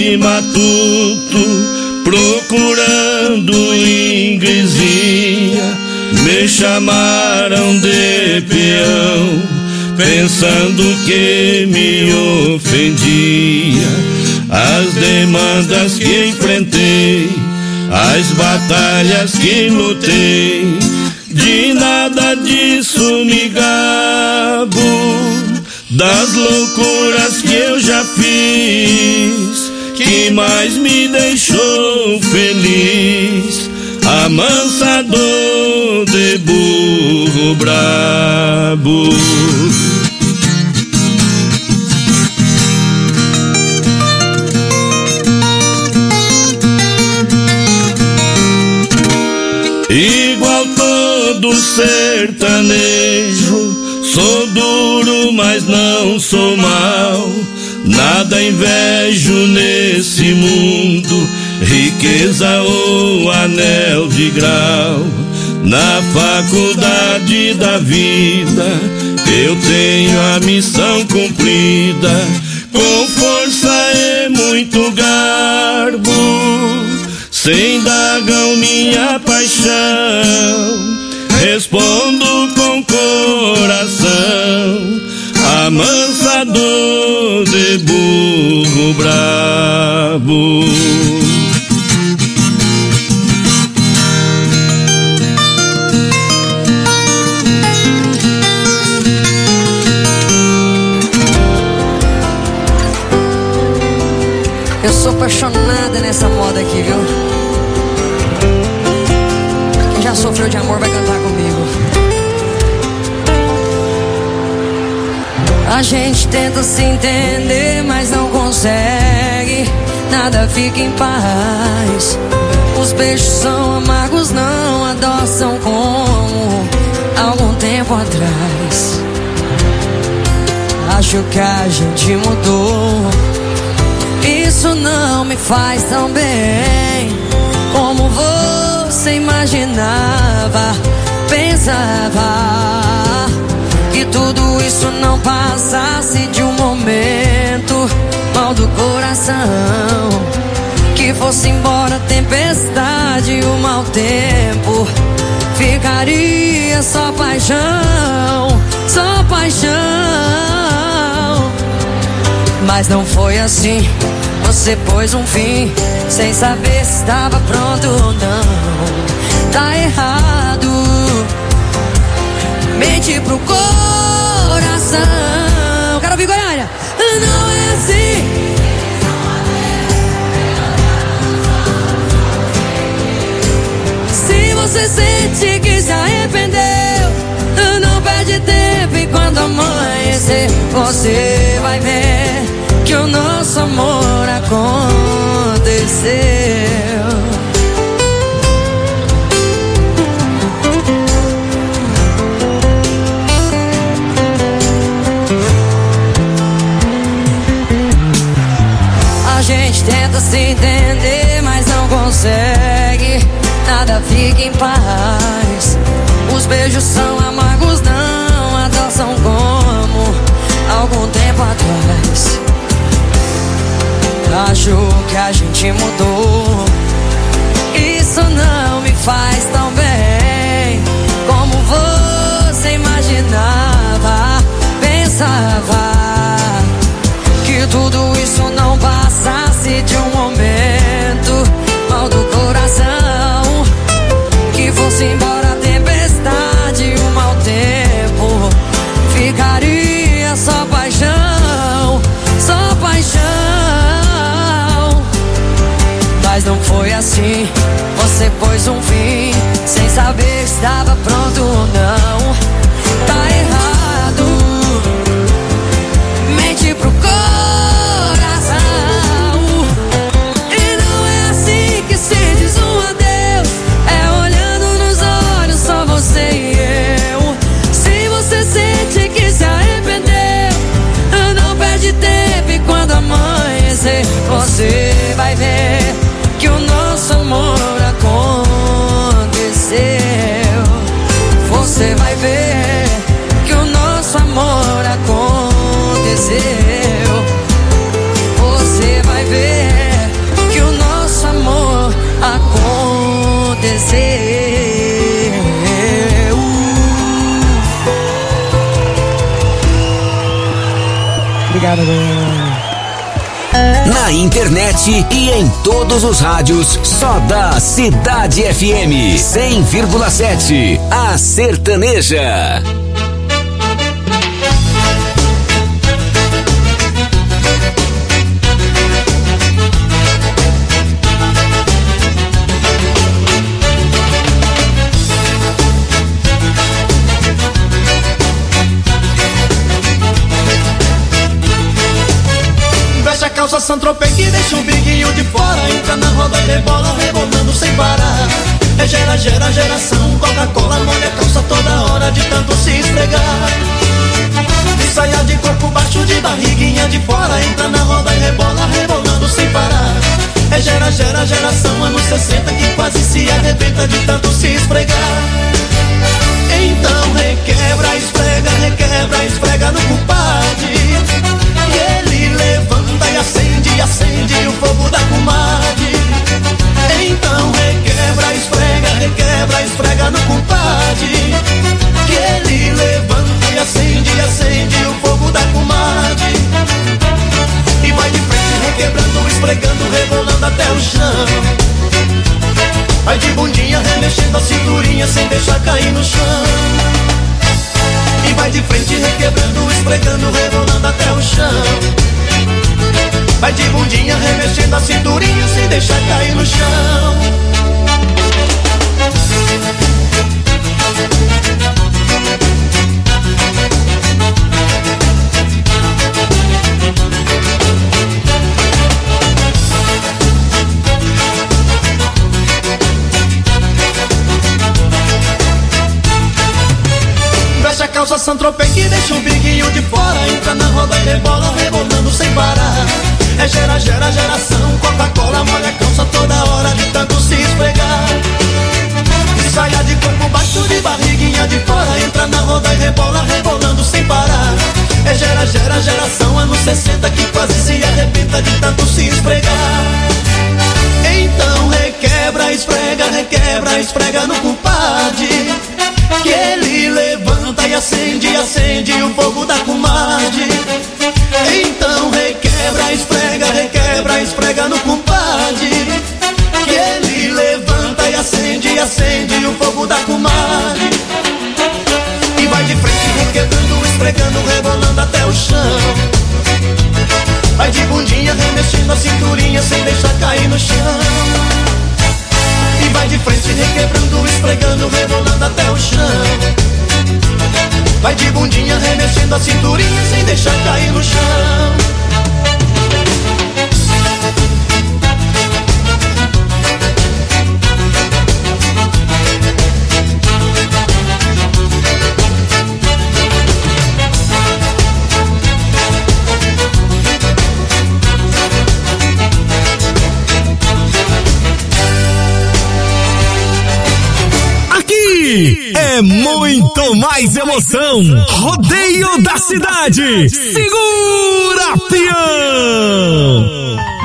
de matuto, procurando ingresia, me chamaram de peão, pensando que me ofendia. As demandas que enfrentei, as batalhas que lutei, de nada disso me gabo. Das loucuras que eu já fiz, que mais me deixou feliz, amansador de burro brabo. Igual todo sertanejo, sou duro, mas não sou mau. Nada invejo nesse mundo, riqueza ou anel de grau. Na faculdade da vida eu tenho a missão cumprida, com força e muito garbo. Sem indagam minha paixão, respondo com coração, amansador de burro brabo. Eu sou apaixonada nessa moda aqui, viu? Quem já sofreu de amor vai cantar comigo. A gente tenta se entender, mas não consegue. Nada fica em paz. Os beijos são amargos, não adoçam como algum tempo atrás. Acho que a gente mudou. Isso não me faz tão bem como você imaginava. Pensava que tudo isso não passasse de um momento mal do coração, que fosse embora a tempestade e o mau tempo, ficaria só paixão, só paixão. Mas não foi assim, você pôs um fim sem saber se estava pronto ou não. Tá errado, mente pro coração. Quero ouvir Goiânia. Não é assim. Se você sente que se arrependeu, não perde tempo, e quando amanhecer você vai ver que o nosso amor aconteceu. A gente tenta se entender, mas não consegue. Nada fica em paz. Os beijos são amargos, não adoçam como algum tempo atrás. Acho que a gente mudou. Isso não me faz tão bem como você imaginava. Pensava que tudo isso não passasse de um momento mal do coração, que fosse embora a tempestade e o mau tempo, ficaria só paixão, só paixão. Mas não foi assim, você pôs um fim sem saber se estava pronto ou não. Tá errado, mente pro coração. E não é assim que se diz um adeus, é olhando nos olhos só você e eu. Se você sente que se arrependeu, não perde tempo, e quando amanhecer você vai ver que o nosso amor aconteceu. Obrigado. Na internet e em todos os rádios, só da Cidade FM 100,7, a sertaneja. Calça Saint-Tropez que deixa o biguinho de fora. Entra na roda e rebola, rebolando sem parar. É geração, Coca-Cola molha a calça toda hora de tanto se esfregar. E saia de corpo baixo, de barriguinha de fora. Entra na roda e rebola, rebolando sem parar. É geração, anos 60 que quase se arrebenta de tanto se esfregar. Então requebra, esfrega no compadre. E ele levanta e acende o fogo da comadre. Então requebra, esfrega no compadre. Que ele levanta e acende o fogo da comadre. E vai de frente requebrando, esfregando, rebolando até o chão. Vai de bundinha remexendo a cinturinha sem deixar cair no chão. E vai de frente requebrando, esfregando, rebolando até o chão. Vai de bundinha remexendo a cinturinha sem deixar cair no chão. Veste a calça Saint-Tropez que deixa o biguinho de fora. Entra na roda e rebola, rebolando sem parar. É geração, Coca-Cola molha a calça toda hora de tanto se esfregar. E saia de corpo baixo, de barriguinha de fora. Entra na roda e rebola, rebolando sem parar. É geração, anos 60 que quase se arrebenta de tanto se esfregar. Então requebra, esfrega no compadre. Que ele levanta e acende o fogo da comadre. Então requebra, esfrega no compadre. Que ele levanta e acende o fogo da comadre. E vai de frente requebrando, esfregando, rebolando até o chão. Vai de bundinha remexendo a cinturinha sem deixar cair no chão. E vai de frente requebrando, esfregando, rebolando até o chão. Vai de bundinha remexendo a cinturinha sem deixar cair no chão. É muito mais emoção. Rodeio da cidade. Segura, peão.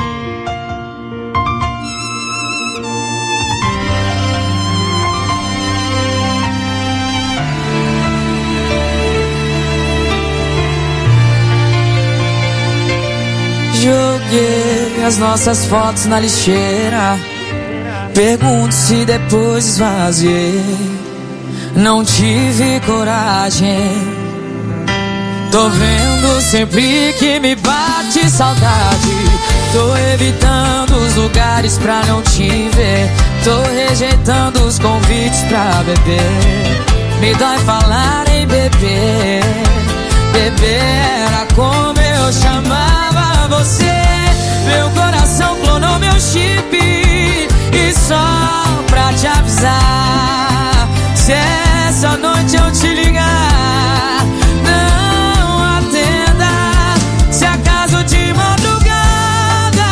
Joguei as nossas fotos na lixeira. Pergunto se depois esvaziei. Não tive coragem. Tô vendo sempre que me bate saudade. Tô evitando os lugares pra não te ver. Tô rejeitando os convites pra beber. Me dói falar em beber. Beber era como eu chamava você. Meu coração clonou meu chip. E só pra te avisar, se essa noite eu te ligar, não atenda. Se acaso de madrugada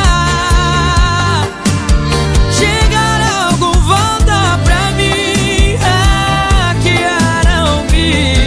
chegar algum, volta pra mim. Hackearam-me.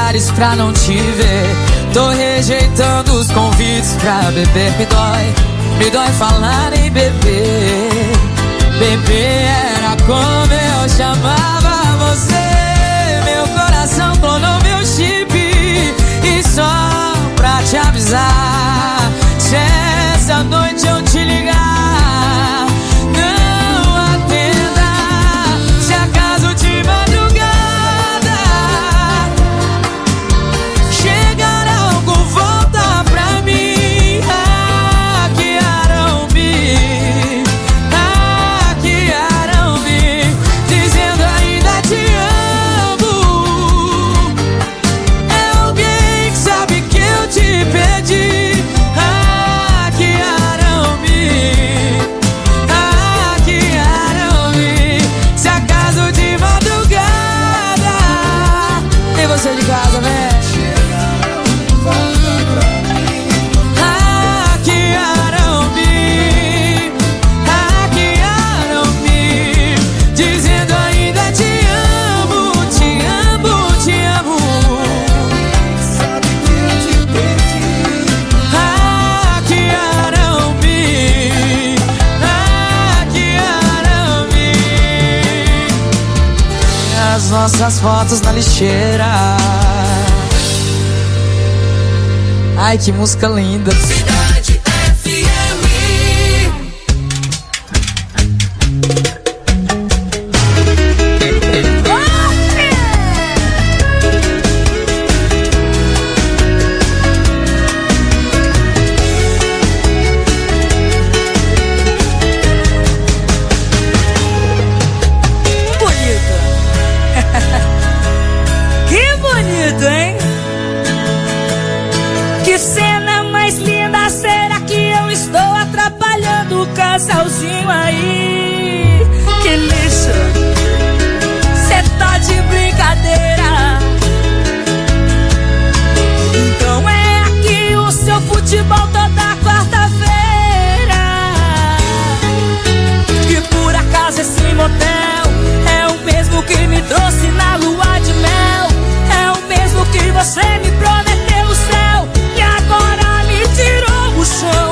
lugares pra não te ver. Tô rejeitando os convites pra beber. Me dói falar em beber. Beber era como eu chamava você. Meu coração clonou meu chip. E só pra te avisar, se essa noite eu te ligar, não atenda. Se acaso de madrugada chegar algo, volta pra mim. Hackearam-me, dizendo ainda te amo. É alguém que sabe que eu te perdi. Se acaso de madrugada tem você de casa, né? Hackearam-me, dizendo ainda te amo, te amo, te amo. Sabe que eu te perdi. Hackearam-me, hackearam-me. As nossas fotos na lixeira. Ai, que música linda. Cidade FM. Que bonito, hein? Que cena mais linda, será que eu estou atrapalhando o casalzinho aí? Que lixo, cê tá de brincadeira. Então é aqui o seu futebol toda quarta-feira. E por acaso esse motel é o mesmo que me trouxe na lua de mel. É o mesmo que você me prometeu o céu e agora me tirou o chão.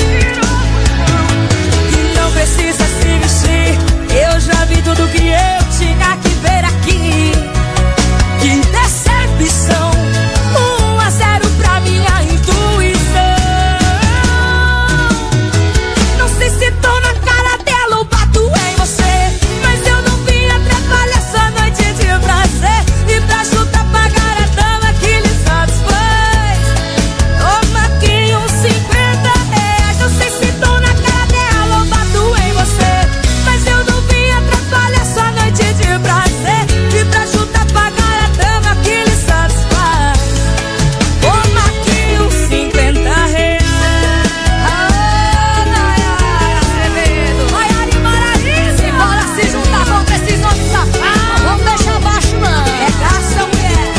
E não precisa se vestir, eu já vi tudo que eu tinha que ver aqui. Que decepção, 1-0 pra minha intuição. Não sei se tô na cara dela ou bato em você, mas eu não vim atrapalhar essa noite de prazer. E pra chutar pagar a dama que lhe satisfaz, toma aqui uns R$50. Não sei se tô na cara dela ou bato em você, mas eu não vim atrapalhar essa noite de prazer. E pra chutar pagar a dama que lhe satisfaz, toma aqui uns R$50. Maiara e Maraíza, bora se juntar, vamos pra esses homens safados. Vamos deixar baixo não, é caça, mulher.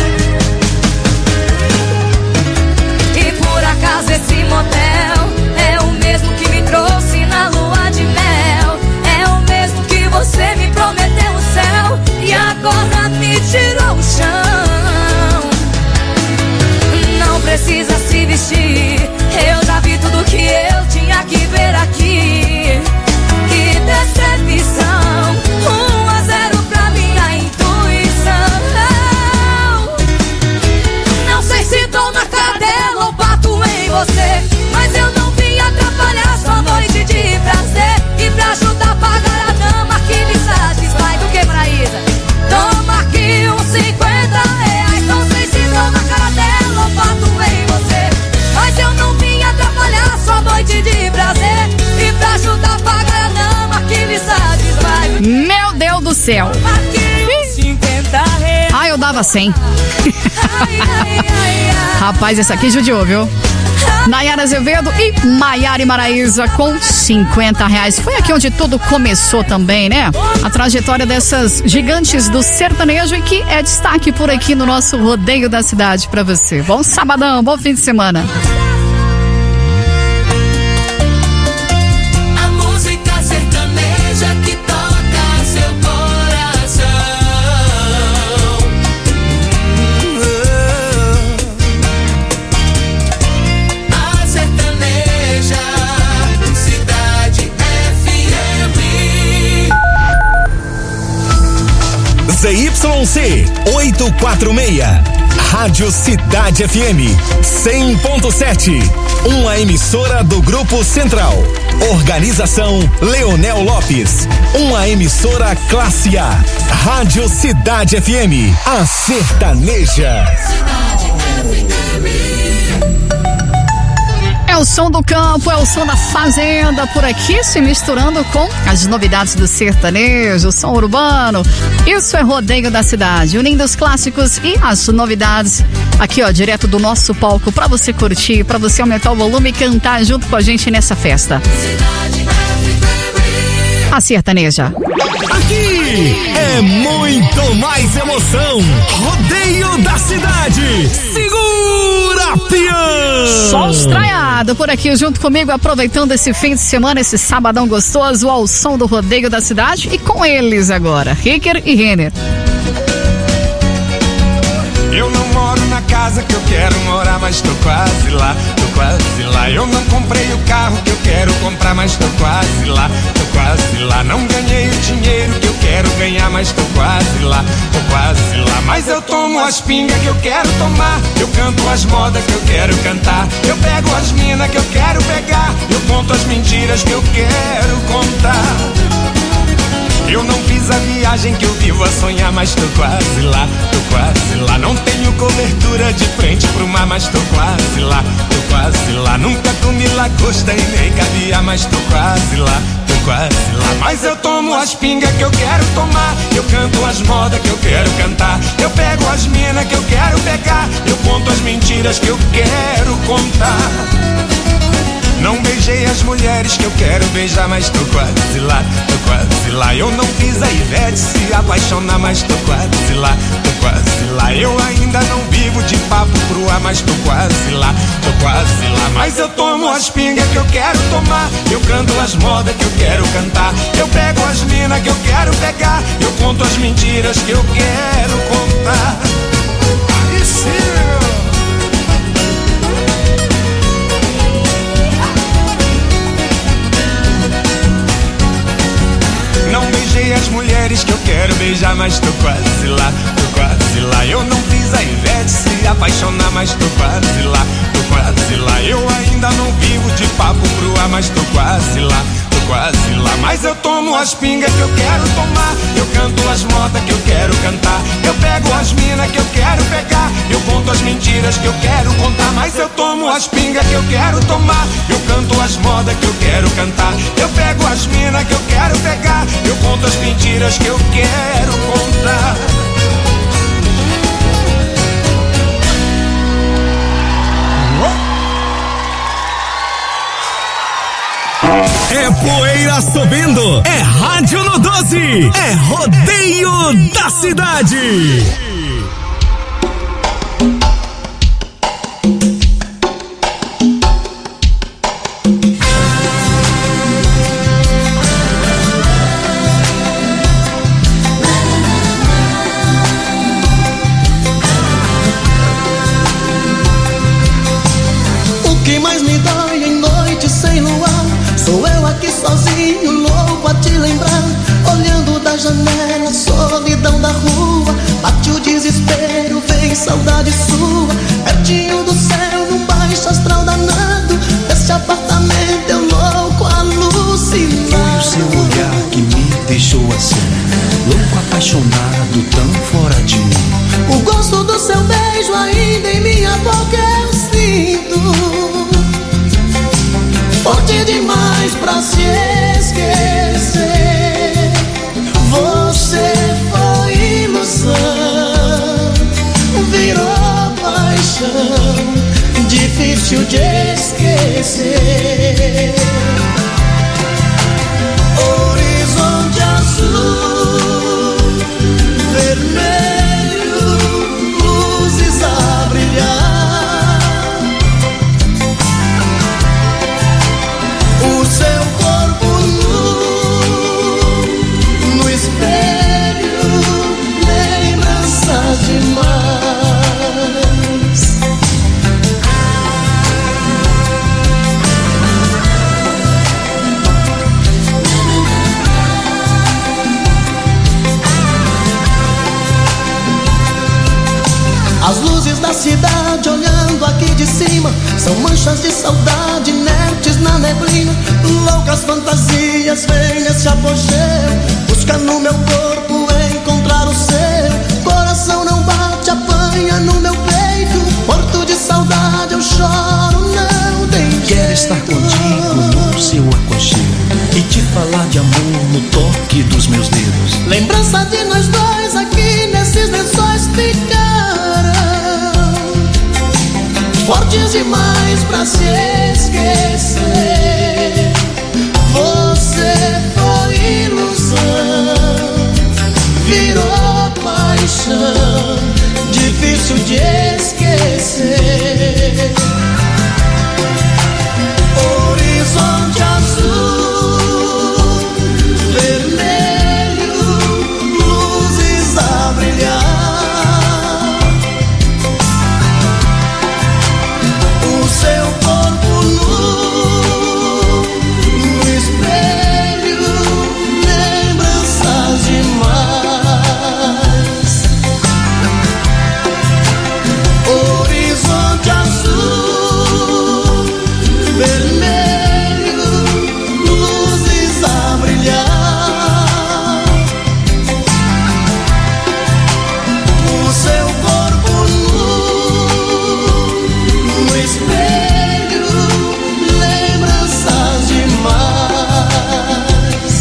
E por acaso esse motel é o mesmo que me trouxe na lua de mel. É o mesmo que você me prometeu o céu e agora me tirou o chão. Não precisa se vestir, eu já vi tudo que eu tinha que ver aqui. Que decepção, 1-0 pra minha intuição. Não sei se tô na cara dela ou bato em você, mas eu não vim atrapalhar sua noite de prazer. E pra ajudar a pagar a dama que lhe satisfaz. Do que, Maraíza? Toma aqui uns R$50. Não sei se tô na cara dela ou bato em você, mas eu não vim atrapalhar sua noite de prazer. E pra ajudar a pagar a dama que lhe satisfaz. Meu Deus do céu. Aqui uns R$50. Ah, eu dava 100. Rapaz, essa aqui judiou, viu? Nayara Azevedo e Maiara e Maraíza com R$50. Foi aqui onde tudo começou também, né? A trajetória dessas gigantes do sertanejo e que é destaque por aqui no nosso Rodeio da Cidade pra você. Bom sabadão, bom fim de semana. A música sertaneja que toca seu coração. ZYC 846. Rádio Cidade FM 100.7. Uma emissora do Grupo Central. Organização Leonel Lopes. Uma emissora classe A. Rádio Cidade FM. A sertaneja. É o som do campo, é o som da fazenda por aqui, se misturando com as novidades do sertanejo, o som urbano. Isso é Rodeio da Cidade, unindo os clássicos e as novidades. Aqui, ó, direto do nosso palco, pra você curtir, pra você aumentar o volume e cantar junto com a gente nessa festa. A sertaneja. Aqui é muito mais emoção. Rodeio da Cidade. Segura, peão! Sol estraiado por aqui junto comigo, aproveitando esse fim de semana, esse sabadão gostoso ao som do Rodeio da Cidade. E com eles agora, Ricker e Renner. Eu não moro na casa que eu quero morar, mas tô quase lá, tô quase lá. Eu não comprei o carro que eu quero comprar, mas tô quase lá, tô quase lá. Não ganhei o dinheiro que eu quero ganhar, mas tô quase lá, tô quase lá. Mas eu tomo as pingas que eu quero tomar, eu canto as modas que eu quero cantar, eu pego as minas que eu quero pegar, eu conto as mentiras que eu quero contar. Eu não fiz a viagem que eu vivo a sonhar, mas tô quase lá, tô quase lá. Não tenho cobertura de frente pro mar, mas tô quase lá, tô quase lá. Nunca comi lagosta e nem caviar, mas tô quase lá, tô quase lá. Mas eu tomo as pingas que eu quero tomar, eu canto as modas que eu quero cantar, eu pego as minas que eu quero pegar, eu conto as mentiras que eu quero contar. Não beijei as mulheres que eu quero beijar, mas tô quase lá, tô quase lá. Eu não fiz a Ivete se apaixonar, mas tô quase lá, tô quase lá. Eu ainda não vivo de papo pro ar, mas tô quase lá, tô quase lá. Mas eu tomo as pingas que eu quero tomar, eu canto as modas que eu quero cantar, eu pego as minas que eu quero pegar, eu conto as mentiras que eu quero contar. Aí sim, não beijei as mulheres que eu quero beijar, mas tô quase lá, tô quase lá. Eu não fiz a Ivete se apaixonar, mas tô quase lá, tô quase lá. Eu ainda não vivo de papo pro ar, mas tô quase lá, tô quase lá. Mas eu tomo as pingas que eu quero tomar, eu canto as modas que eu quero cantar, eu pego as minas que eu quero pegar, eu conto as mentiras que eu quero contar. Mas eu tomo as pingas que eu quero tomar, eu canto as modas que eu quero cantar, eu pego as minas que eu quero pegar, eu conto as mentiras que eu quero contar. É poeira subindo, é rádio no 12, é Rodeio da Cidade. O que mais me dói em noite sem luar, sou eu aqui sozinho, louco a te lembrar. Olhando da janela, solidão da rua, bate o desespero, vem saudade sua. Pertinho do céu, num baixo astral danado, esse apartamento eu louco alucinado. Foi o seu olhar que me deixou assim, louco apaixonado, tão fora de mim. O gosto do seu beijo ainda em minha boca eu sinto, forte demais pra se esquecer. Você foi ilusão, virou paixão, difícil de esquecer. Horizonte azul, vermelho, luzes a brilhar. O seu corpo nu, no espelho, lembranças demais. da cidade olhando aqui de cima. São manchas de saudade inertes na neblina. Loucas fantasias vêm nesse apogeu. Busca no meu corpo encontrar o seu. Coração não bate, apanha no meu peito. Morto de saudade eu choro, não tem jeito. Quero estar contigo no seu aconchego e te falar de amor no toque dos meus dedos. Lembrança de nós dois aqui nesses lençóis ficarão fortes demais pra se esquecer. Você foi ilusão, virou paixão, difícil de esquecer. Horizonte azul, vermelho, luzes a brilhar. O seu corpo nu, no espelho, lembranças demais. Horizonte azul, vermelho, luzes a brilhar. O seu corpo nu, no espelho, lembranças demais.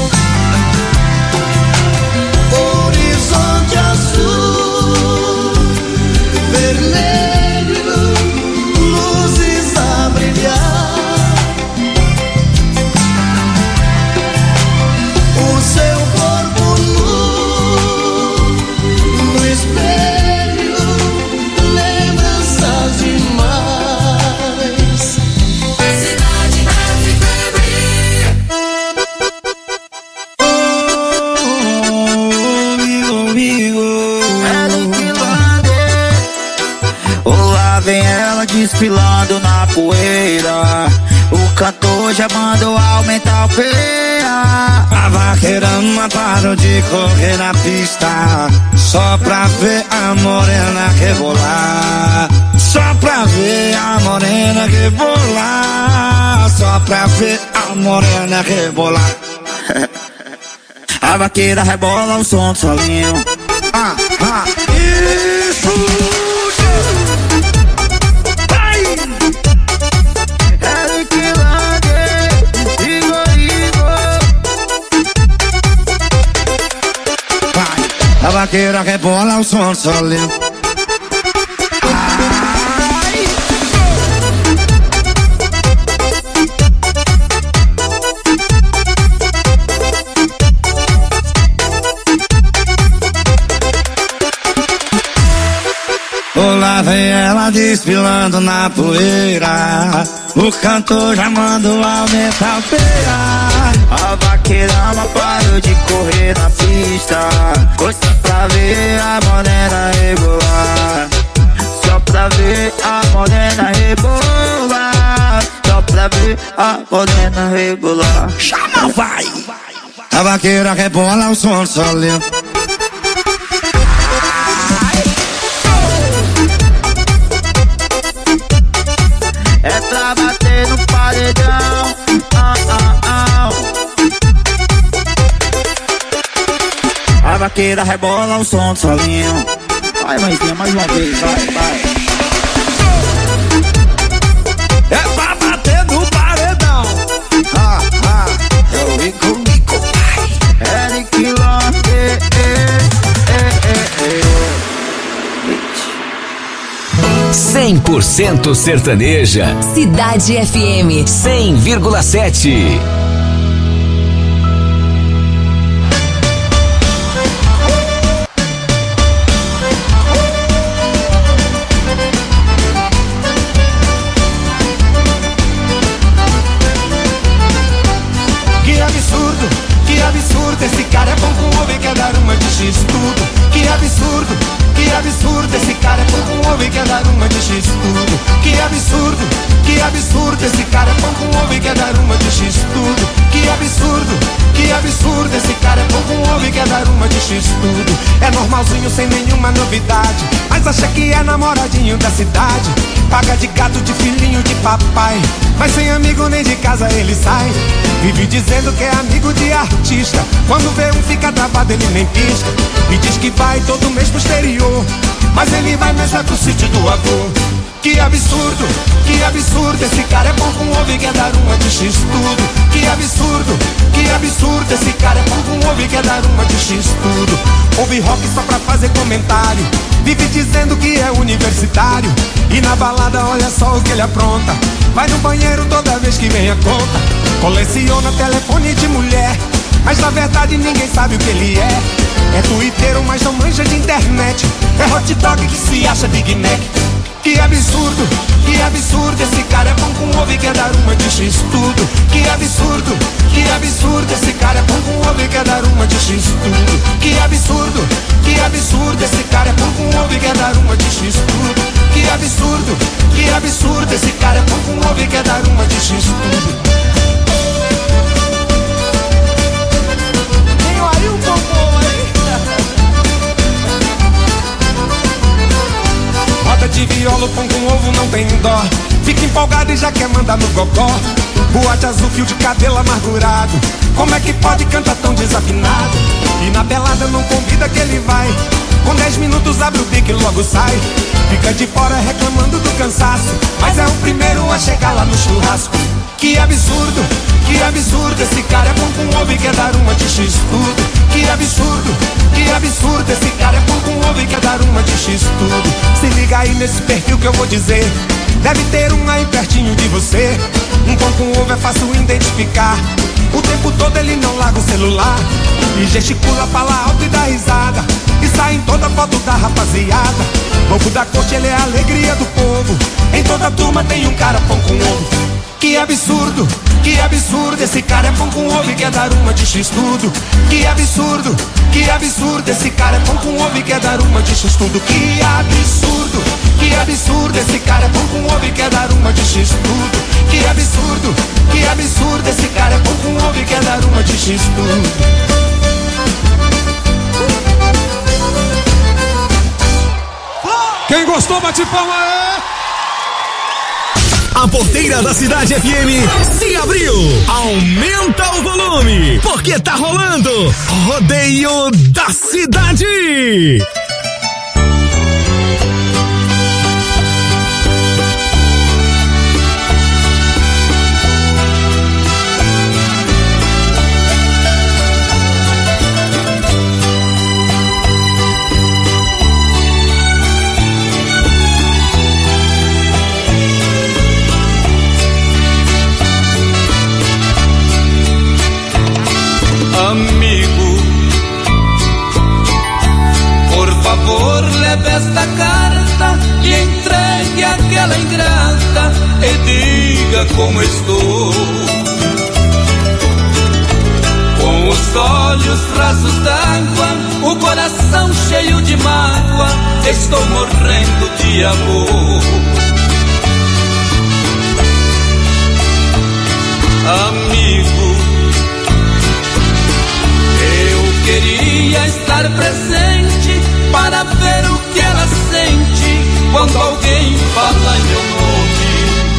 Horizonte azul, vermelho, luzes a brilhar. O seu corpo nu, no espelho, lembranças demais. Cidade da Lá vem ela desfilando na poeira. O cantor já mandou aumentar o PA. A vaqueira não parou de correr na pista, só pra ver a morena rebolar. Só pra ver a morena rebolar. Só pra ver a morena rebolar. A vaqueira rebola o som do solinho. Isso! A vaqueira rebola o som solinho. Lá vem ela desfilando na poeira. O cantor já mandou aumentar o PA. A vaqueira não parou de correr na pista, só pra ver a morena rebolar. Só pra ver a morena rebolar. Só pra ver a morena rebolar. Chama, vai! A vaqueira rebola o som solinho. É pra bater no paredão. A vaqueira rebola o som do solinho. Vai, mãezinha, mais uma vez, vai. É pra bater no paredão. Eu vi comigo, pai. Eric Lorde, 100% sertaneja. Cidade FM 100,7. Que absurdo, esse cara é bom com homem, quer dar uma de X tudo. Que absurdo, esse cara é bom com homem, quer dar uma de X tudo. Que absurdo, esse cara é bom com homem, quer dar uma de X tudo. Que absurdo, cara é bom com homem, quer dar uma de X tudo. É normalzinho sem nenhuma novidade, mas a acha que é namoradinho da cidade, paga de gato, de filhinho de papai, mas sem amigo nem de casa ele sai. Vive dizendo que é amigo de artista, quando vê um fica travado ele nem pisca. E diz que vai todo mês pro exterior, mas ele vai mesmo é pro sítio do avô. Que absurdo, esse cara é bom com ovo e quer dar uma de X tudo. Que absurdo, esse cara é bom com ovo e quer dar uma de X tudo. Ouve rock só pra fazer comentário, vive dizendo que é universitário, e na balada olha só o que ele apronta. Vai no banheiro toda vez que vem a conta. Coleciona telefone de mulher, mas na verdade ninguém sabe o que ele é. É twitteiro, mas não manja de internet, é hot dog que se acha Big Mac. Que absurdo, esse cara é bom com ovo e quer dar uma de X tudo. Que absurdo, esse cara é bom com ovo e quer dar uma de X tudo. Que absurdo, esse cara é bom com ovo e quer dar uma de X tudo. Que absurdo, esse cara é bom com ovo e quer dar uma de X tudo. Tenho aí um bombom aí. Roda de viola, pão com ovo não tem dó, fica empolgado e já quer mandar no gogó. Boate azul, fio de cabelo amargurado, como é que pode cantar tão desafinado? E na pelada não convida que ele vai, com 10 minutos abre o bico e logo sai. Fica de fora reclamando do cansaço, mas é o primeiro a chegar lá no churrasco. Que absurdo, esse cara é bom com ovo e quer dar uma de X tudo. Que absurdo, esse cara é bom com ovo e quer dar uma de X tudo. Se liga aí nesse perfil que eu vou dizer, deve ter um aí pertinho de você. Um pão com ovo é fácil identificar, o tempo todo ele não larga o celular, e gesticula, fala alto e dá risada, e sai em toda foto da rapaziada. Bobo da corte, ele é a alegria do povo, em toda turma tem um cara pão com ovo. Que absurdo, esse cara é bom com ovo e quer dar uma de X tudo. Que absurdo, esse cara é bom com ovo e quer dar uma de X tudo. Que absurdo, esse cara é bom com ovo e quer dar uma de X tudo. Que absurdo, esse cara é bom com ovo e quer dar uma de X tudo. Quem gostou, bate palma aí! A porteira da Cidade FM se abriu. Aumenta o volume, porque tá rolando Rodeio da Cidade. Amigo, por favor leve esta carta e entregue àquela ingrata e diga como estou. Com os olhos rasos d'água, o coração cheio de mágoa, estou morrendo de amor. Amigo, queria estar presente para ver o que ela sente quando alguém fala em meu nome.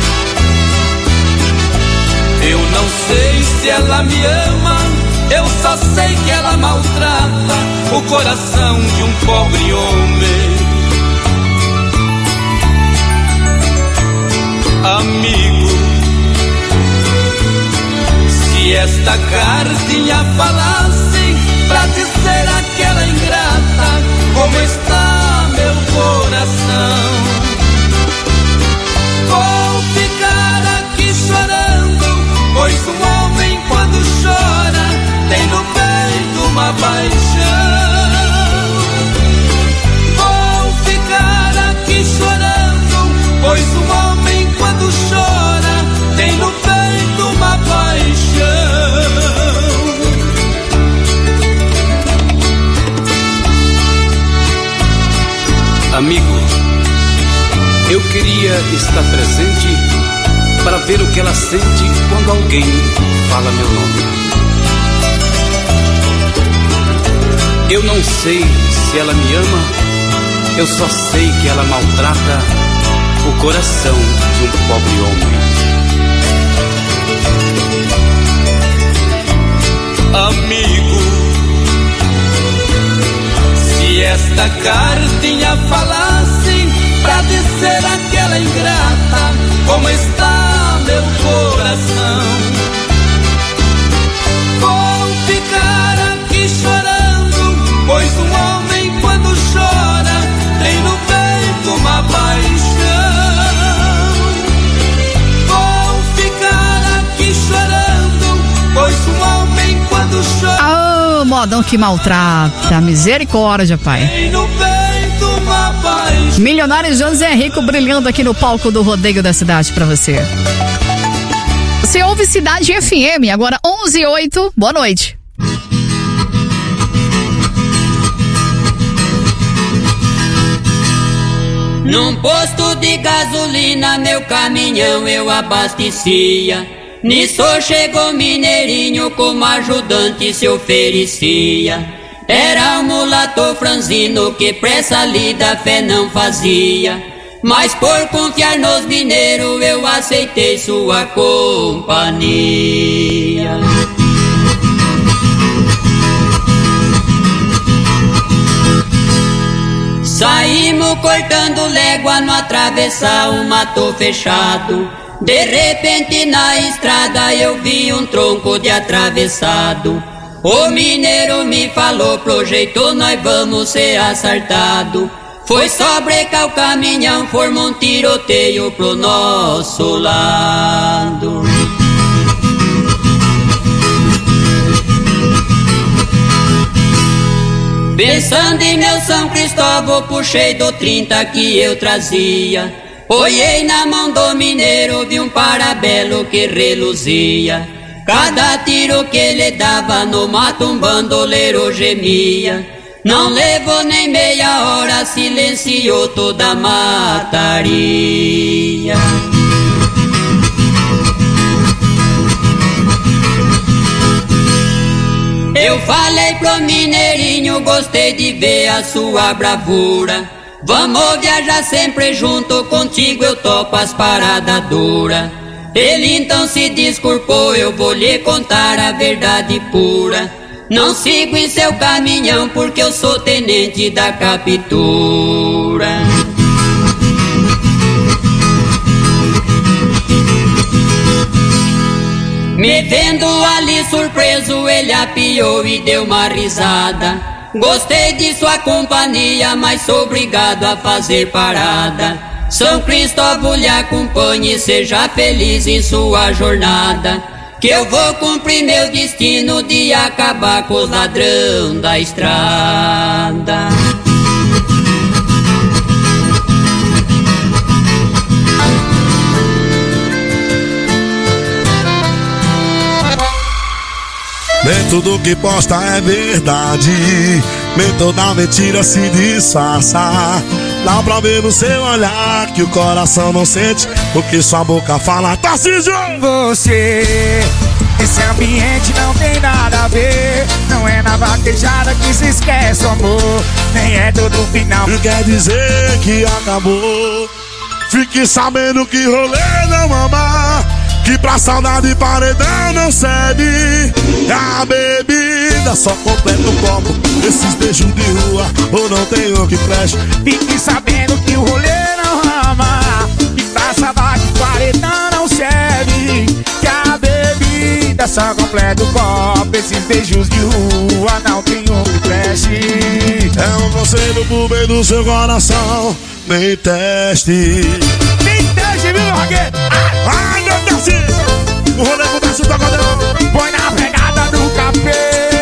Eu não sei se ela me ama, eu só sei que ela maltrata o coração de um pobre homem. Amigo, se esta cartinha falasse pra dizer àquela ingrata como está meu coração, vou ficar aqui chorando, pois um homem quando chora tem no peito uma paixão. Vou ficar aqui chorando, pois um homem quando chora tem no peito uma paixão. Amigo, eu queria estar presente para ver o que ela sente quando alguém fala meu nome. Eu não sei se ela me ama, eu só sei que ela maltrata o coração de um pobre homem. Amigo, se esta cartinha falasse pra dizer àquela ingrata como está meu coração, vou ficar aqui chorando, pois um homem quando chora tem no peito uma paixão. Vou ficar aqui chorando, pois um homem quando chora. Ah, modão que maltrata, misericórdia, pai. Tem no peito uma paixão. Milionário José Rico brilhando aqui no palco do rodeio da cidade pra você. Você ouve Cidade FM, agora 11:08. Boa noite. Num posto de gasolina meu caminhão eu abastecia. Nisso chegou mineirinho como ajudante se oferecia. Era um mulato franzino que pressa lida fé não fazia. Mas por confiar nos mineiros eu aceitei sua companhia. Saímos cortando légua no atravessar um mato fechado. De repente na estrada eu vi um tronco de atravessado. O mineiro me falou, pro jeito nós vamos ser assaltado. Foi só brecar o caminhão, formou um tiroteio pro nosso lado. Pensando em meu São Cristóvão, puxei do 30 que eu trazia. Olhei na mão do mineiro, vi um parabelo que reluzia. Cada tiro que ele dava no mato um bandoleiro gemia. Não levou nem meia hora, silenciou toda a mataria. Eu falei pro mineirinho, gostei de ver a sua bravura. Vamos viajar sempre junto, contigo eu topo as paradas duras. Ele então se desculpou, eu vou lhe contar a verdade pura. Não sigo em seu caminhão porque eu sou tenente da captura. Me vendo ali surpreso, ele apiou e deu uma risada. Gostei de sua companhia, mas sou obrigado a fazer parada. São Cristóvão lhe acompanhe, seja feliz em sua jornada. Que eu vou cumprir meu destino de acabar com os ladrão da estrada. Nem tudo que posta é verdade, nem toda mentira se disfarça. Dá pra ver no seu olhar que o coração não sente o que sua boca fala. Tarcísio! Você, esse ambiente não tem nada a ver. Não é na vaquejada que se esquece o amor, nem é todo final. Não quer dizer que acabou. Fique sabendo que rolê não amar, que pra saudade paredão não cede. A bebida só completa o copo, esses beijos de rua ou não tem o que preste. Fique sabendo que o rolê não ama, que pra saudade paredão não serve. Que a bebida só completa o copo, esses beijos de rua não tem o que preste. É um conselho pro bem do seu coração, nem teste. Nem teste, viu, Roqueiro? Ai, meu Deus! O rolê com o Tarcísio tá acordando. Põe na pegada do capê.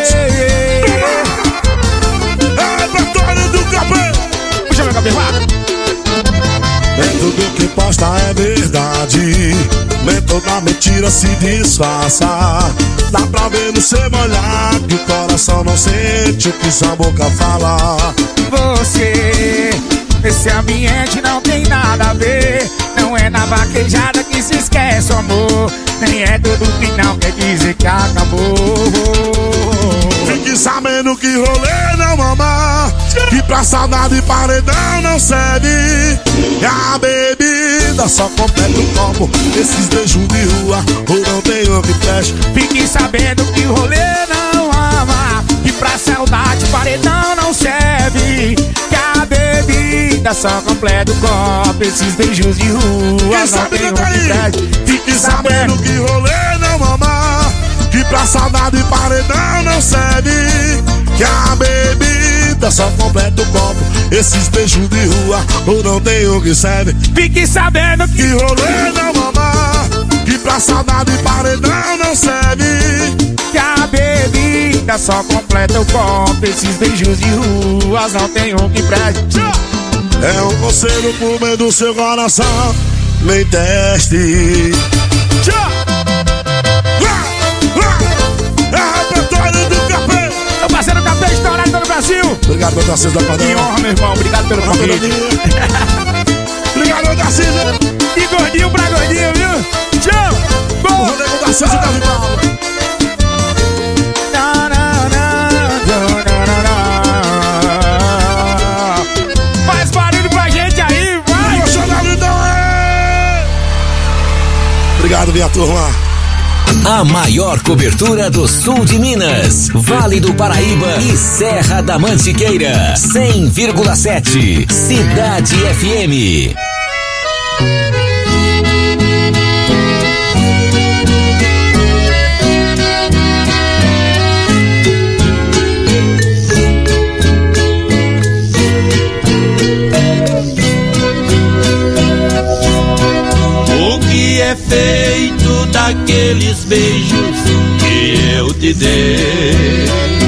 É batalha do capê. Puxa meu cabelo. Nem tudo que posta é verdade, nem toda mentira se disfarça. Dá pra ver no seu olhar que o coração não sente o que sua boca fala. Você, esse ambiente não tem nada a ver. Não é na vaquejada que se esquece o amor, nem é todo final quer dizer que acabou. Fique sabendo que rolê não amar, que pra saudade paredão não serve. E a bebida só completa o copo. Esses beijos de rua, ou não tem o que preste. Fique sabendo que o rolê não ama, que pra saudade paredão não serve. Que a bebida só completa o copo. Esses beijos de rua não tem o que preste. Fique sabendo que o rolê não ama, que pra saudade paredão não serve. Que a bebida só completa o copo. Esses beijos de rua, ou não tem o que serve. Fique sabendo que rolê não ama, que pra saudade paredão não serve. Que a bebida só completa o copo. Esses beijos de rua não tem um que preste. É um conselho pro meio do seu coração, nem teste. É repertório do Capê. Meu parceiro Capê, estourado todo o Brasil. Obrigado pelo Tarcísio da Padrão. Que honra, meu irmão, obrigado pelo convite. Obrigado, Tarcísio. E gordinho pra gordinho, viu? Tchau. Bom, o rolê com o Tarcísio tá vibrado. Faz barulho pra gente aí, vai! Obrigado, minha turma. A maior cobertura do sul de Minas, Vale do Paraíba e Serra da Mantiqueira. 100,7 Cidade FM. O que é feito daqueles beijos que eu te dei,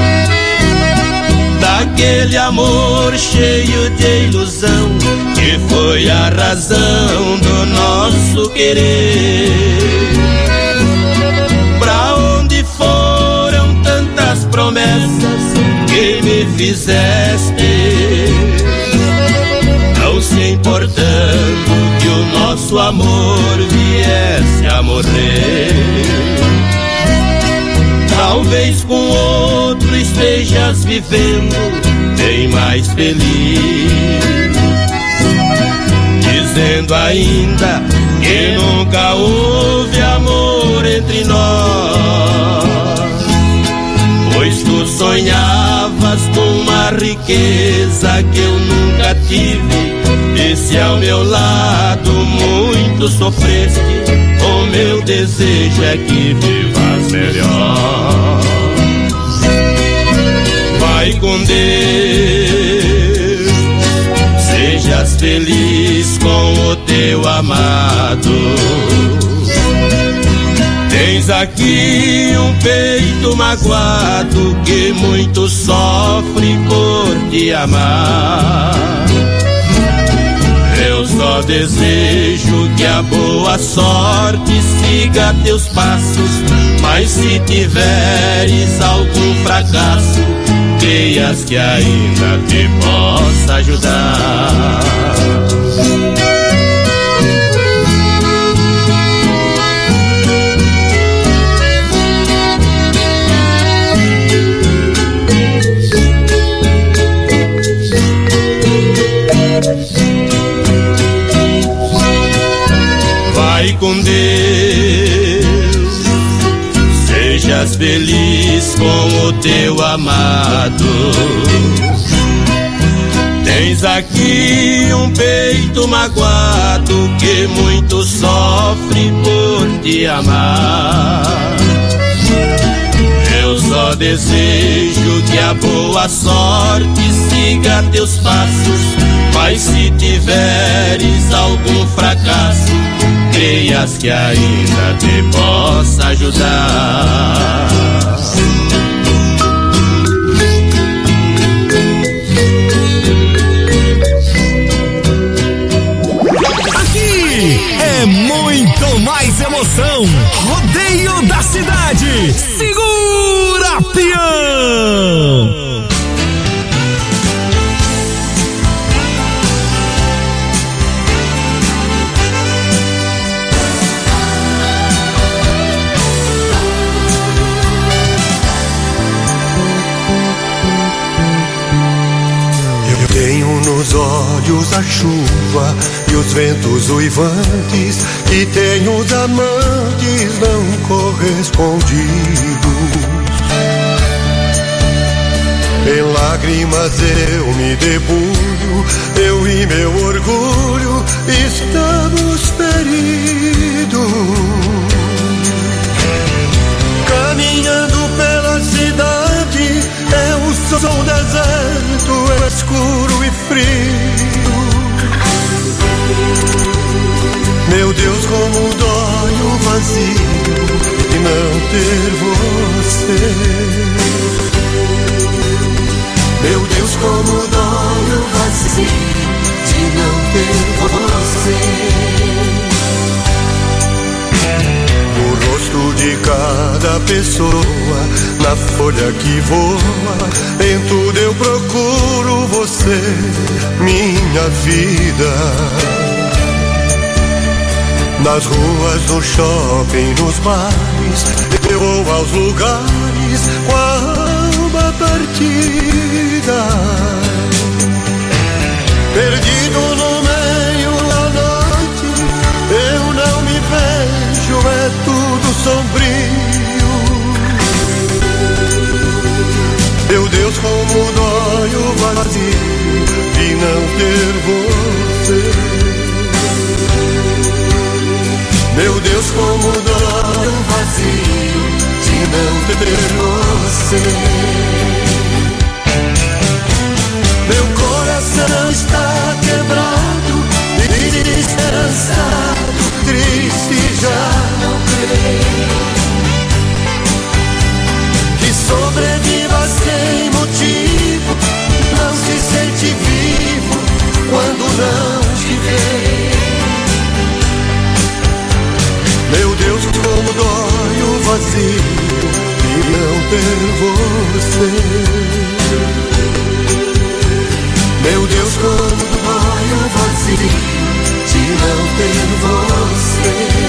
daquele amor cheio de ilusão que foi a razão do nosso querer? Pra onde foram tantas promessas que me fizeste, não se importando que o nosso amor viesse a morrer? Talvez com outro estejas vivendo bem mais feliz, dizendo ainda que nunca houve amor entre nós, pois tu sonhavas com uma riqueza que eu nunca tive. E se ao meu lado muito sofreste, o meu desejo é que vivas melhor. Vai com Deus, sejas feliz com o teu amado. Tens aqui um peito magoado que muito sofre por te amar. Eu só desejo que a boa sorte siga teus passos, mas se tiveres algum fracasso, creias que ainda te possa ajudar. Vai com Deus, sejas feliz com o teu amado. Tens aqui um peito magoado que muito sofre por te amar. Eu só desejo que a boa sorte siga teus passos, mas se tiveres algum fracasso, creias que ainda te possa ajudar. Aqui é muito mais emoção. Rodeio da cidade. Segura, peão! Tenho nos olhos a chuva e os ventos uivantes, e tenho os amantes não correspondidos. Em lágrimas eu me debulho, eu e meu orgulho estamos feridos. Caminhando pela cidade, eu sou deserto, é escuro e frio. Meu Deus, como dói o vazio de não ter você. Meu Deus, como dói o vazio de não ter você. O rosto de cada pessoa na folha que voa, em tudo eu procuro você, minha vida. Nas ruas, no shopping, nos bares, eu vou aos lugares com a alma partida. Perdido no meio da noite, eu não me vejo, é tudo sombrio. Meu Deus, como dói o vazio de não ter você. Meu Deus, como dói o vazio de não ter você. Meu coração está quebrado, desesperançado, triste, já não creio que sobreviva sem motivo, não se sente vivo quando não te vê. Meu Deus, como dói o vazio de não ter você. Meu Deus, como dói o vazio de não ter você.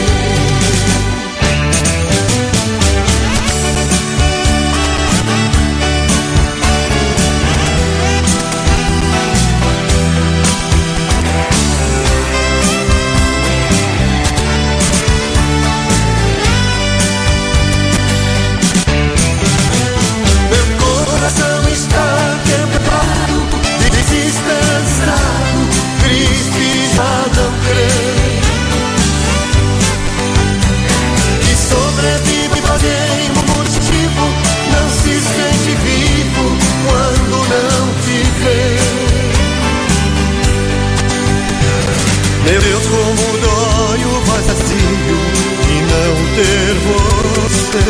Meu Deus, como dói o vazio de não ter você.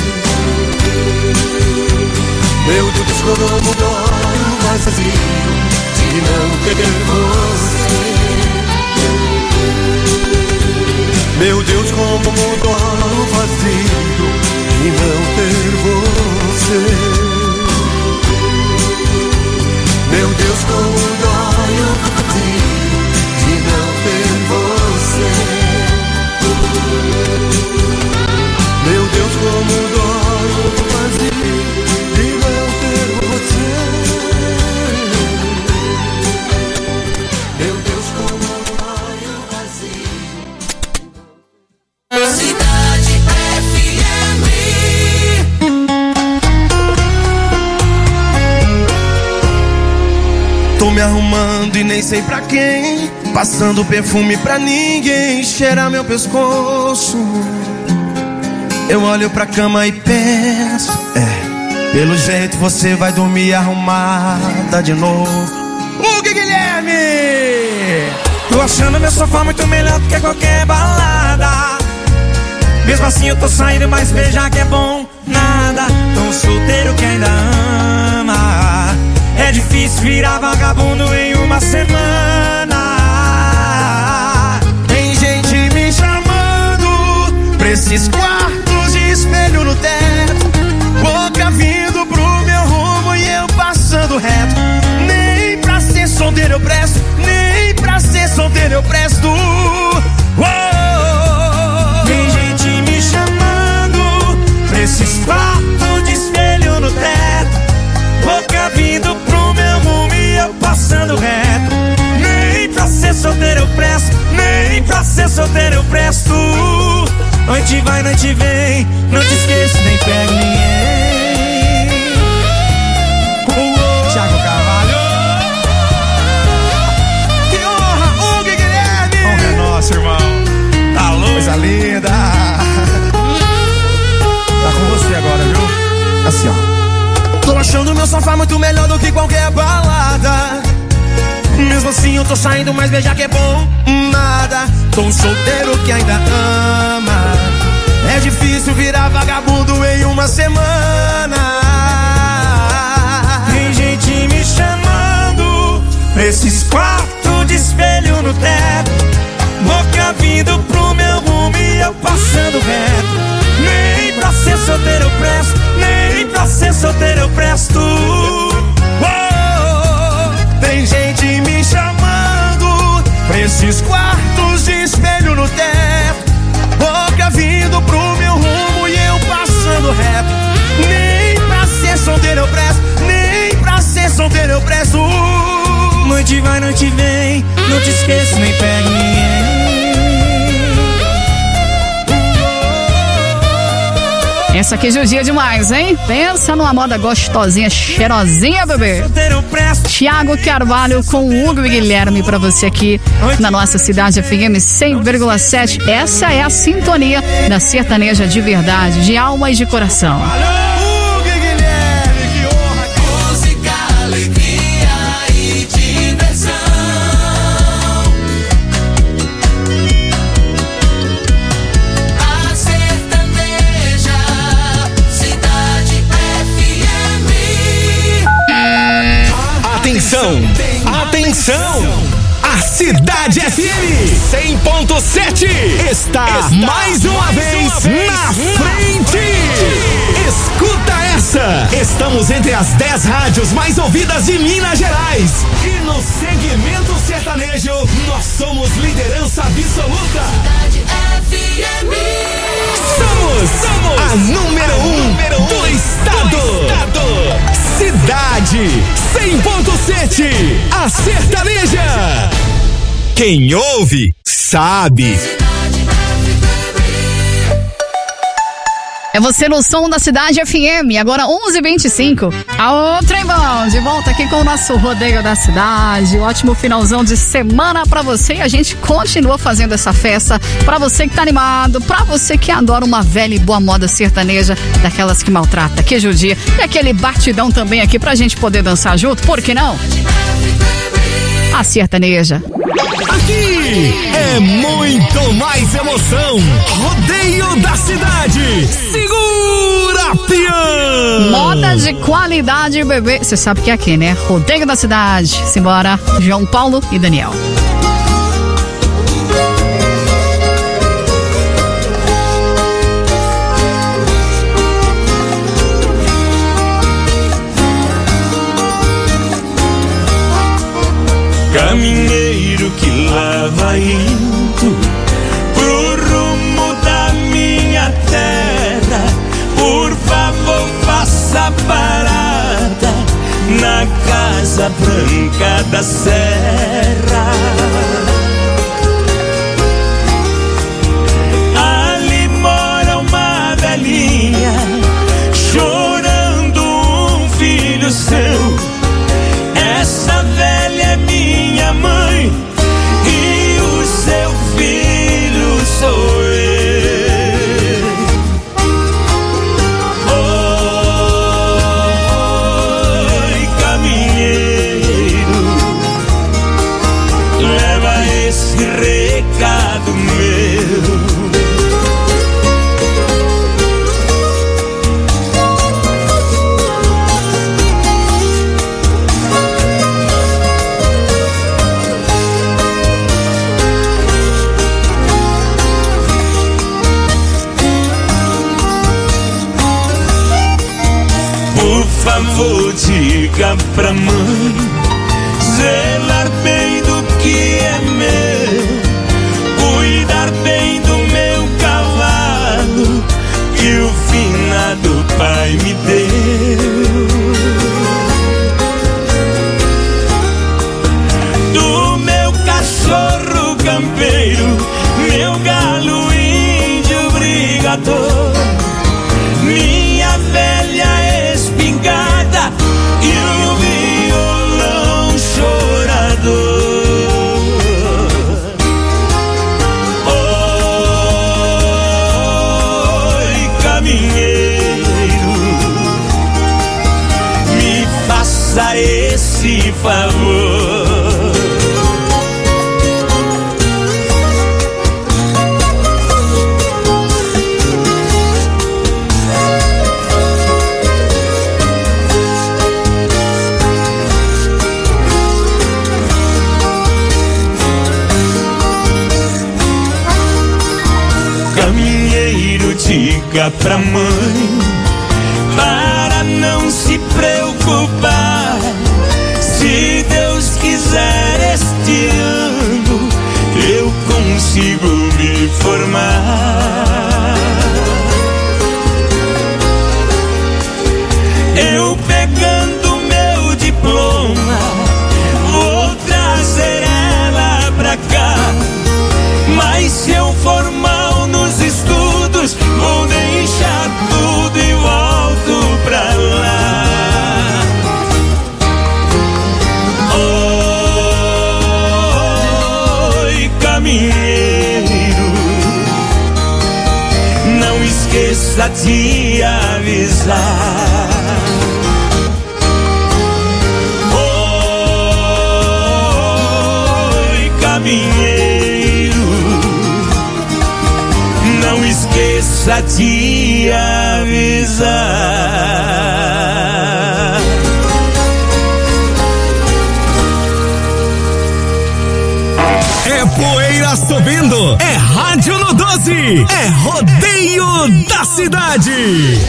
Meu Deus, como dói o vazio de não ter você. Meu Deus, como dói o vazio de não ter você. Meu Deus, como dói o vazio de não ter você. Meu Deus, como dói o vazio de não ter você. Meu Deus, como dói o vazio. Cidade FM. Tô me arrumando e nem sei pra quem, passando perfume pra ninguém cheirar meu pescoço. Eu olho pra cama e penso, pelo jeito você vai dormir arrumada de novo. Hugo Guilherme! Tô achando meu sofá muito melhor do que qualquer balada. Mesmo assim eu tô saindo, mas beijar que é bom nada. Tô solteiro que ainda ama. É difícil virar vagabundo em uma semana. Tem gente me chamando pra esses quartos de espelho no teto, boca vindo pro meu rumo e eu passando reto. Nem pra ser solteiro eu presto, nem pra ser solteiro eu presto. Tem gente me chamando pra esses quartos de espelho no teto, boca vindo pro meu rumo e eu passando reto. presto. Noite vai, noite vem, não te esqueço, nem pego ninguém. Thiago Carvalho. Que honra, Hugo e Guilherme. Honra é nossa, irmão. Tá louco? Coisa linda. Tá com você agora, viu? Assim, ó. Tô achando meu sofá muito melhor do que qualquer balada. Mesmo assim eu tô saindo, mas beijar que é bom nada. Tô um solteiro que ainda ama. É difícil virar vagabundo em uma semana. Tem gente me chamando pra esses quartos de espelho no teto. Boca vindo pro meu rumo e eu passando reto. Nem pra ser solteiro eu presto, nem pra ser solteiro eu presto. Tem gente me chamando pra esses quartos de espelho no teto. Boca vindo pro meu rumo e eu passando reto. Nem pra ser solteiro eu presto, nem pra ser solteiro eu presto. Noite vai, noite vem, não te esqueço, nem pego ninguém. Essa aqui judia demais, hein? Pensa numa moda gostosinha, cheirosinha, bebê. Thiago Carvalho com Hugo e Guilherme pra você aqui na nossa Cidade FM 100,7. Essa é a sintonia da sertaneja de verdade, de alma e de coração. Hugo e Guilherme, que honra. Música, alegria e diversão. A sertaneja, Cidade FM. Atenção! Atenção! A Cidade FM 100.7 está mais uma vez na frente! Escuta essa! Estamos entre as 10 rádios mais ouvidas de Minas Gerais. E no segmento sertanejo, nós somos liderança absoluta. Cidade FM. Somos a número 1 do estado. Cidade 100.7, a sertaneja. Quem ouve, sabe. É você no som da Cidade FM, agora 11h25. A outra, irmão, de volta aqui com o nosso Rodeio da Cidade. Ótimo finalzão de semana pra você. E a gente continua fazendo essa festa pra você que tá animado, pra você que adora uma velha e boa moda sertaneja, daquelas que maltrata, que judia. E aquele batidão também aqui pra gente poder dançar junto, por que não? A sertaneja. Aqui é muito mais emoção. Rodeio da Cidade. Segura, peão! Moda de qualidade, bebê. Você sabe que é aqui, né? Rodeio da Cidade. Simbora, João Paulo e Daniel. Caminheiro que lá vai indo pro rumo da minha terra, por favor faça parada na Casa Branca da Serra. Ali mora uma velhinha chorando um filho seu. Essa velha é minha mãe e o seu filho sou eu. Oi, caminheiro, leva esse recado meu. Por favor, diga pra mãe zelar bem do que é meu, cuidar bem do meu cavalo que o finado pai me deu. Do meu cachorro campeiro, meu galo faça esse favor. Caminheiro, diga pra mãe para não se preocupar. Se Deus quiser, este ano eu consigo me formar. Eu pegando meu diploma vou trazer ela pra cá. Mas se eu for mal nos estudos, vou deixar tudo e volto pra lá. Oi, caminheiro, não esqueça de avisar. Oi, caminheiro, não esqueça de avisar. É poeira subindo, é rádio no 12, é rodeio da cidade.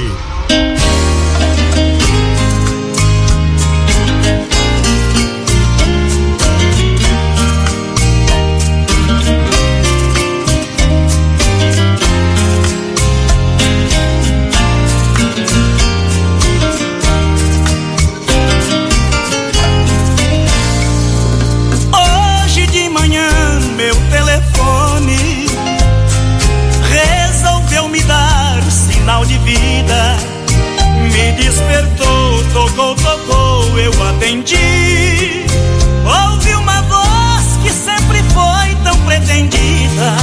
Tocou, eu atendi. Ouvi uma voz que sempre foi tão pretendida.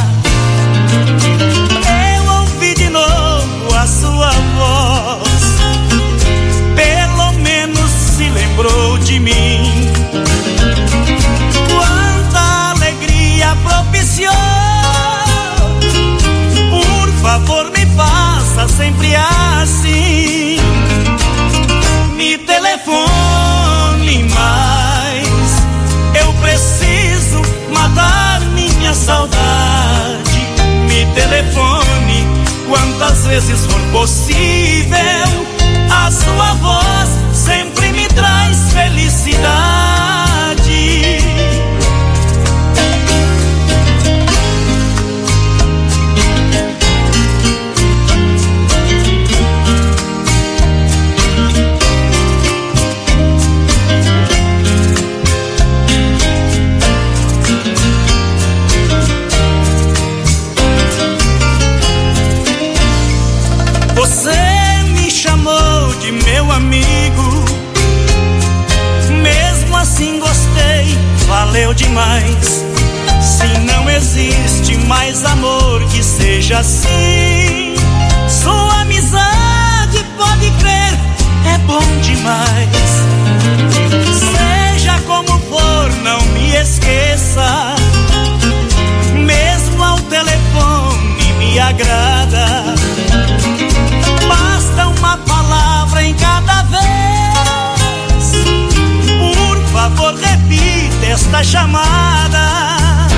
Eu ouvi de novo a sua voz. Pelo menos se lembrou de mim. Quanta alegria propiciou. Por favor, me faça sempre assim. Me telefone mais, eu preciso matar minha saudade. Me telefone quantas vezes for possível. A sua voz sempre me traz felicidade. Você me chamou de meu amigo, mesmo assim gostei, valeu demais. Se não existe mais amor que seja assim, sua amizade, pode crer, é bom demais. Seja como for, não me esqueça, mesmo ao telefone me agrada. Basta uma palavra em cada vez. Por favor, repita esta chamada.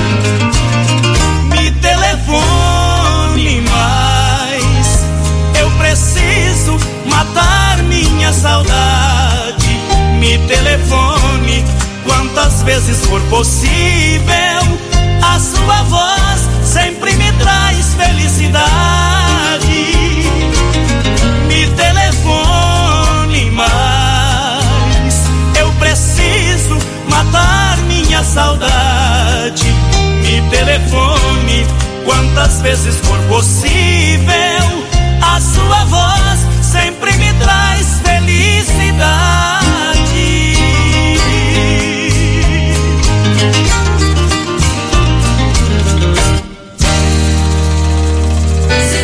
Me telefone mais, eu preciso matar minha saudade. Me telefone quantas vezes for possível. A sua voz sempre me traz felicidade. Me telefone mais, eu preciso matar minha saudade. Me telefone quantas vezes for possível. A sua voz sempre me traz felicidade.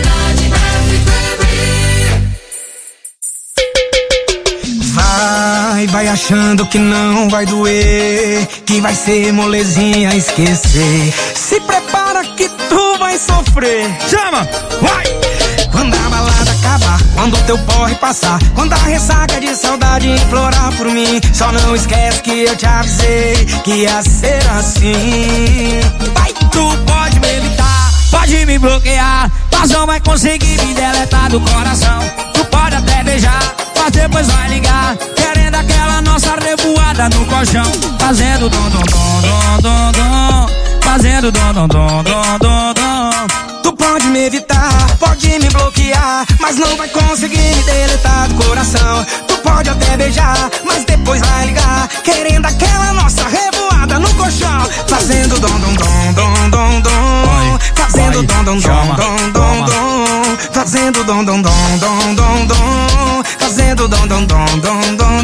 Vai vai achando que não vai doer, que vai ser molezinha esquecer. Se prepara que tu vai sofrer. Chama, vai! Quando a balada acabar, quando o teu porre passar, quando a ressaca de saudade implorar por mim, só não esquece que eu te avisei que ia ser assim. Vai, tu pode me evitar, pode me bloquear, mas não vai conseguir me deletar do coração. Tu pode até beijar, mas depois vai ligar, querendo aquela nossa revoada no colchão. Fazendo dom dom dom dom dom dom, fazendo dom dom dom dom dom dom. Tu pode me evitar, pode me bloquear, mas não vai conseguir me deletar do coração. Tu pode até beijar, mas depois vai ligar, querendo aquela nossa revoada no colchão. Fazendo dom dom dom dom dom dom, fazendo dom dom dom dom dom dom, fazendo dom dom dom dom dom dom, fazendo dom dom dom dom dom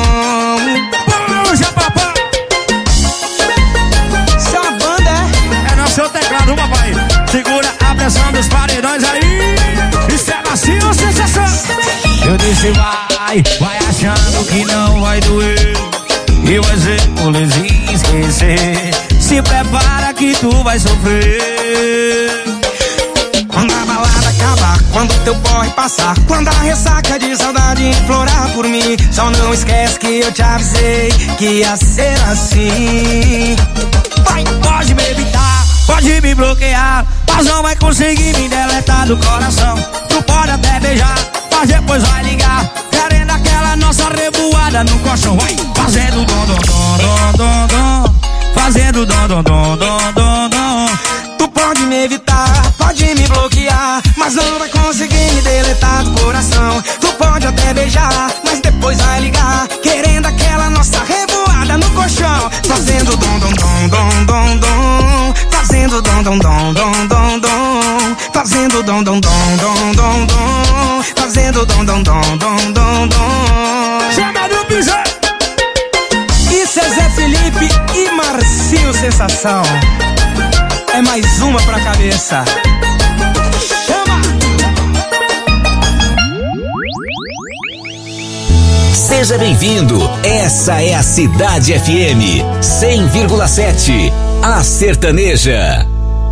dom. Puxa, papai! Isso é uma banda, é? É no seu teclado, papai. Segura a pressão dos paredões aí. Isso é macio ou sensação? Eu disse vai achando que não vai doer, e vai ser molezinha esquecer. Se prepara que tu vai sofrer. Quando a balada acabar, quando teu porre passar, quando a ressaca de saudade implorar por mim, só não esquece que eu te avisei que ia ser assim. Vai, pode me evitar, pode me bloquear, mas não vai conseguir me deletar do coração. Tu pode até beijar, mas depois vai ligar, querendo aquela nossa revoada no colchão. Vai, fazendo dom dom dom dom dom dom, fazendo dom dom dom dom dom dom. Tu pode me evitar, pode me bloquear, mas não vai conseguir me deletar do coração. Tu pode até beijar, mas depois vai ligar, querendo aquela nossa revoada no colchão. Fazendo dom dom dom dom dom dom, fazendo dom dom dom dom dom dom, fazendo dom dom dom dom dom dom, fazendo dom dom dom dom dom dom. Chama do piso! Isso é Zé Felipe e Marcinho Sensação. É mais uma pra cabeça. Chama! Seja bem-vindo. Essa é a Cidade FM 100,7. A Sertaneja.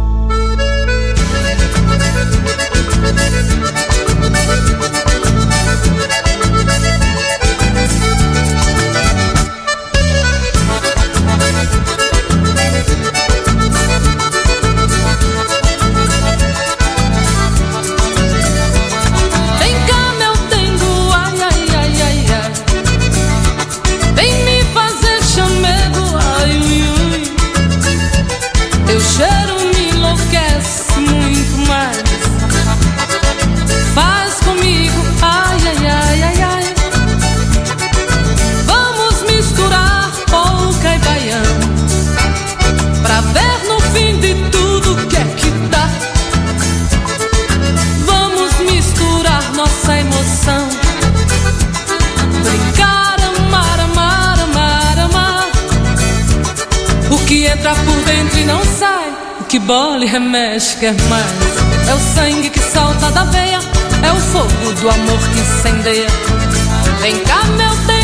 Que bola e remexe, quer mais. É o sangue que salta da veia, é o fogo do amor que incendeia. Vem cá, meu Deus.